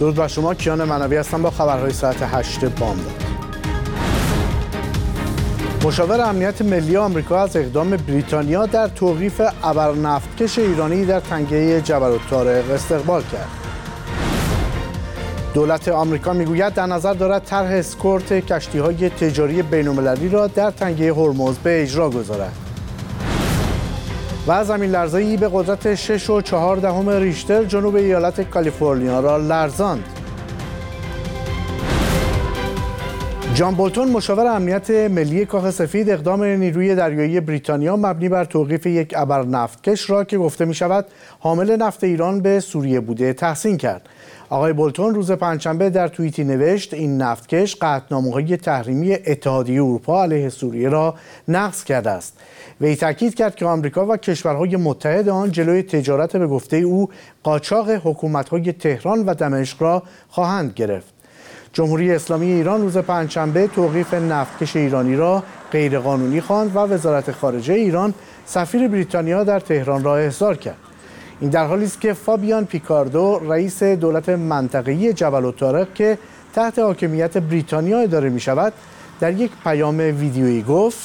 درود بر شما. کیان منوی هستم با خبرهای ساعت 8 بامداد. مشاور امنیت ملی آمریکا از اقدام بریتانیا در توقیف ابرنفتکش ایرانی در تنگه جبل الطارق استقبال کرد. دولت آمریکا میگوید در نظر دارد طرح اسکورت کشتی‌های تجاری بین‌المللی را در تنگه هرمز به اجرا گذارد. و زمین‌لرزه‌ای به قدرت 6.4 ریشتر جنوب ایالت کالیفرنیا را لرزاند. جان بولتون مشاور امنیت ملی کاخ سفید اقدام نیروی دریایی بریتانیا مبنی بر توقیف یک ابرنفتکش را که گفته می شود حامل نفت ایران به سوریه بوده تحسین کرد. آقای بولتون روز پنجشنبه در توییتی نوشت این نفتکش قطعنامه‌های تحریمی اتحادیه اروپا علیه سوریه را نقض کرده است. وی تاکید کرد که آمریکا و کشورهای متحد آن جلوی تجارت به گفته او قاچاق حکومت‌های تهران و دمشق را خواهند گرفت. جمهوری اسلامی ایران روز پنجشنبه توقیف نفتکش ایرانی را غیرقانونی خواند و وزارت خارجه ایران سفیر بریتانیا در تهران را احضار کرد. این در حالی است که فابیان پیکاردو رئیس دولت منطقه‌ای جبل الطارق که تحت حاکمیت بریتانیا اداره می شود در یک پیام ویدیویی گفت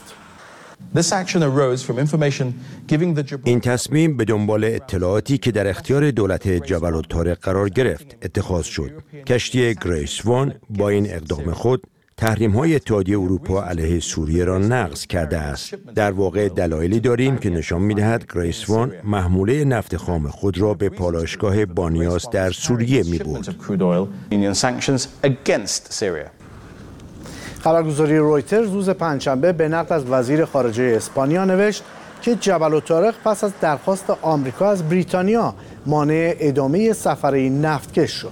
این تصمیم به دنبال اطلاعاتی که در اختیار دولت جبل الطارق قرار گرفت اتخاذ شد. کشتی گریس وان با این اقدام خود تحریم‌های اتحادیه اروپا علیه سوریه را نقض کرده است. در واقع دلایلی داریم که نشان می‌دهد گریس وان محموله نفت خام خود را به پالایشگاه بانیاس در سوریه می‌برد. خبرگزاری رویترز روز پنجشنبه به نقل از وزیر خارجه اسپانیا نوشت که جبل الطارق پس از درخواست آمریکا از بریتانیا مانع ادامه سفر این نفتکش شد.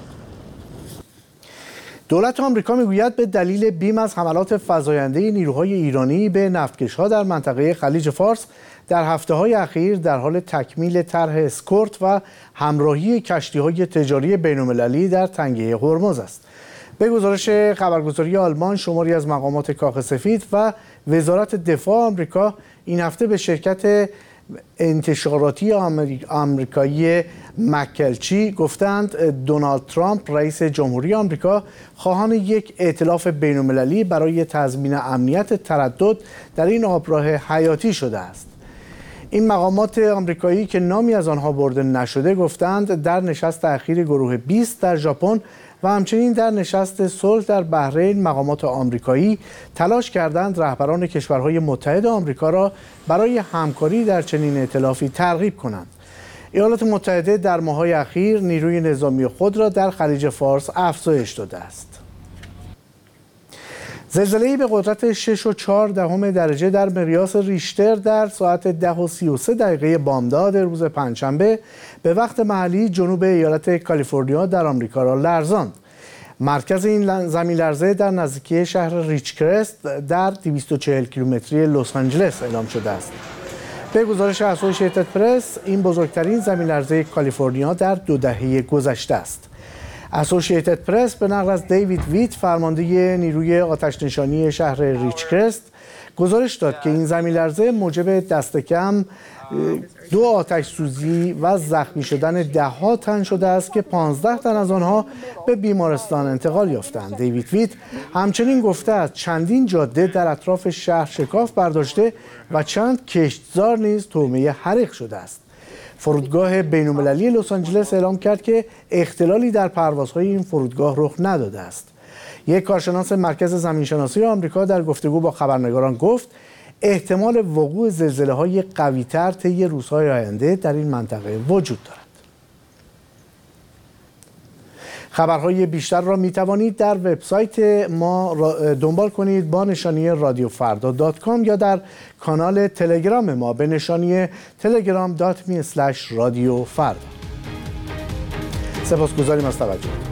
دولت آمریکا میگوید به دلیل بیم از حملات فزاینده نیروهای ایرانی به نفتکش‌ها در منطقه خلیج فارس در هفته‌های اخیر در حال تکمیل طرح اسکورت و همراهی کشتی‌های تجاری بین‌المللی در تنگه هرمز است. به گزارش خبرگزاری آلمان، شماری از مقامات کاخ سفید و وزارت دفاع آمریکا این هفته به شرکت انتشاراتی آمریکایی مکلچی گفتند دونالد ترامپ رئیس جمهوری آمریکا خواهان یک ائتلاف بین‌المللی برای تضمین امنیت تردد در این آبراه حیاتی شده است. این مقامات آمریکایی که نامی از آنها برده نشده گفتند در نشست اخیر گروه 20 در ژاپن و همچنین در نشست صلح در بحرین مقامات آمریکایی تلاش کردند رهبران کشورهای متحد آمریکا را برای همکاری در چنین ائتلافی ترغیب کنند. ایالات متحده در ماه‌های اخیر نیروی نظامی خود را در خلیج فارس افزایش داده است. زلزله‌ای به قدرت 6.4 درجه در مقیاس ریشتر در ساعت 10:33 بامداد روز پنجشنبه به وقت محلی جنوب ایالت کالیفرنیا در آمریکا را لرزاند. مرکز این زمین‌لرزه در نزدیکی شهر ریچکرست در 240 کیلومتری لس آنجلس اعلام شده است. به گزارش اسوسییتد پرس این بزرگترین زمین‌لرزه کالیفرنیا در 2 دهه گذشته است. اسوسییتد پرس به نقل از دیوید ویت فرمانده نیروی آتش‌نشانی شهر ریچکرست گزارش داد که این زمین‌لرزه موجب دست کم 2 آتش سوزی و زخمی شدن 10 تن شده است که 15 تن از آنها به بیمارستان انتقال یافتند. دیوید ویت همچنین گفته است چندین جاده در اطراف شهر شکاف برداشته و چند کشتزار نیز طعمه حریق شده است. فرودگاه بین‌المللی لس آنجلس اعلام کرد که اختلالی در پروازهای این فرودگاه رخ نداده است. یک کارشناس مرکز زمینشناسی آمریکا در گفتگو با خبرنگاران گفت احتمال وقوع زلزله‌های قوی‌تر طی روزهای آینده در این منطقه وجود دارد. خبرهای بیشتر را می توانید در وبسایت ما دنبال کنید با نشانی radioffarda.com یا در کانال تلگرام ما به نشانی telegram.me/radiofarda. سپاسگزاریم از توجه.